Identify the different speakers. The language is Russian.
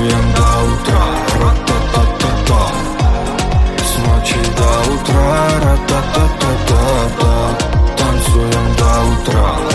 Speaker 1: Танцуем до утра, ра-та-та-та-та. С ночи до утра, ра-та-та-та-та-та. Танцуем до утра.